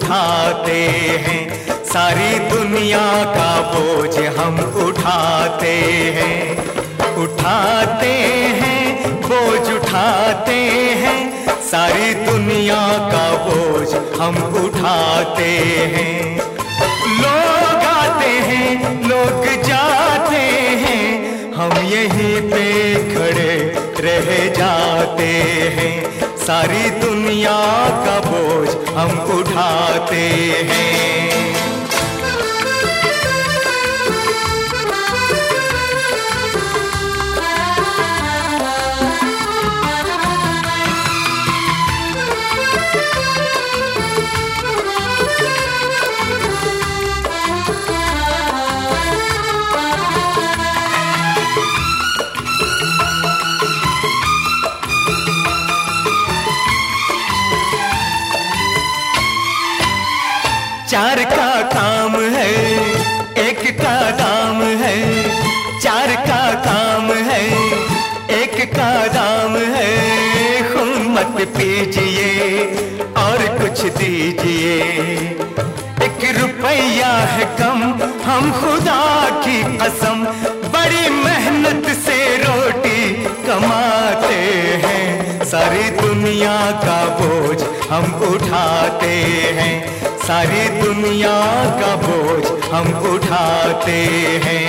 उठाते हैं, सारी दुनिया का बोझ हम उठाते हैं, उठाते हैं बोझ उठाते हैं, सारी दुनिया का बोझ हम उठाते हैं। लोग आते हैं लोग जाते हैं, हम यहीं पे खड़े रह जाते हैं, सारी दुनिया का बोझ हम उठाते हैं। चार का काम है एक का दाम है, चार का काम है एक का दाम है, खून मत पीजिए और कुछ दीजिए, एक रुपया है कम हम खुदा की कसम, बड़ी मेहनत से रोटी कमाते हैं, सारी दुनिया का बोझ हम उठाते हैं, सारी दुनिया का बोझ हम उठाते हैं।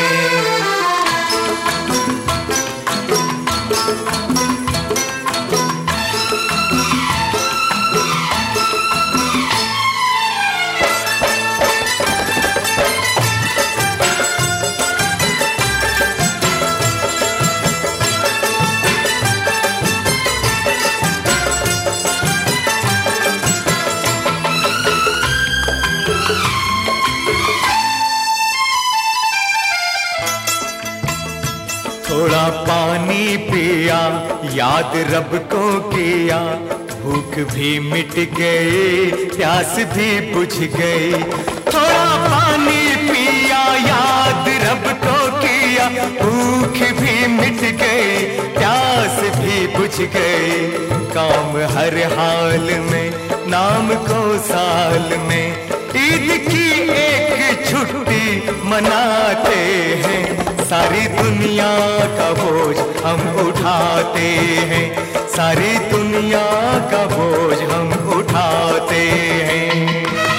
थोड़ा पानी पिया याद रब को किया, भूख भी मिट गई प्यास भी बुझ गई, थोड़ा पानी पिया याद रब को किया, भूख भी मिट गई प्यास भी बुझ गई, काम हर हाल में नाम को साल में, ईद की एक छुट्टी मनाते हैं, सारी दुनिया का बोझ हम उठाते हैं, सारी दुनिया का बोझ हम उठाते हैं।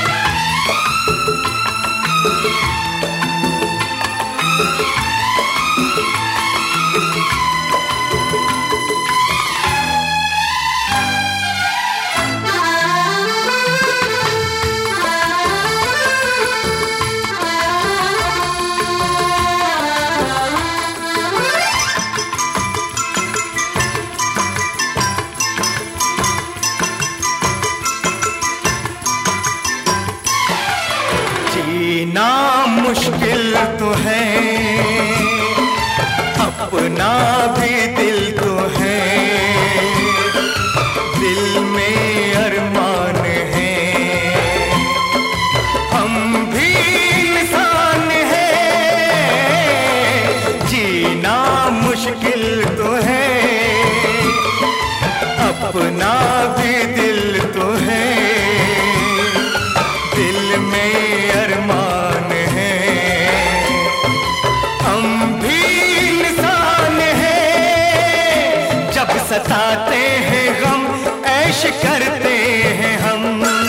जीना मुश्किल तो है, अपना भी दिल तो है, दिल में अरमान है, हम भी इंसान हैं, जीना मुश्किल तो है, अपना भी दिल तो है, दिल में अरमान है, हम भी इंसान हैं, जब सताते हैं गम ऐश करते हैं हम,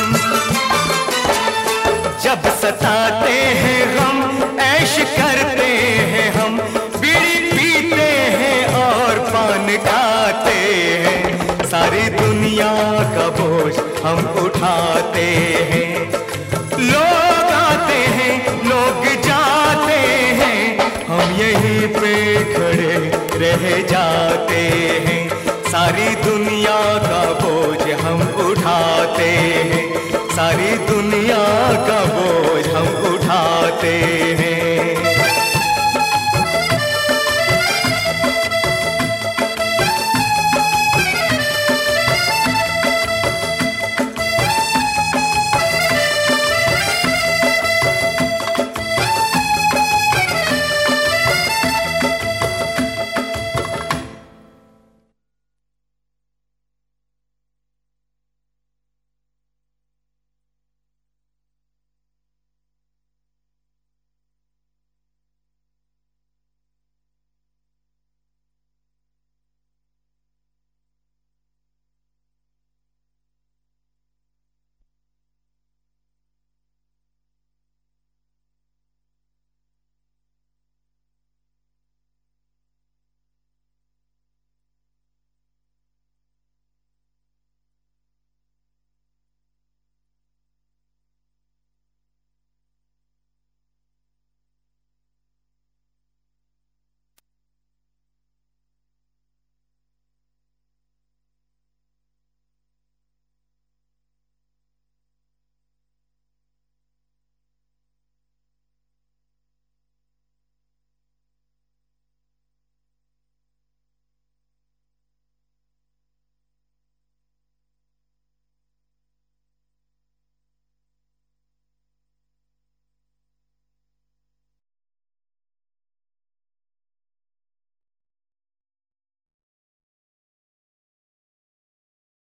जब सताते हैं गम ऐश करते हैं हम, बीड़ी पीते हैं और पान खाते हैं, सारी दुनिया का बोझ हम उठाते हैं, लोग आते हैं लोग जाते हैं, हम यहीं पे खड़े रह जाते हैं, सारी दुनिया का बोझ हम उठाते हैं, सारी दुनिया का बोझ हम उठाते हैं।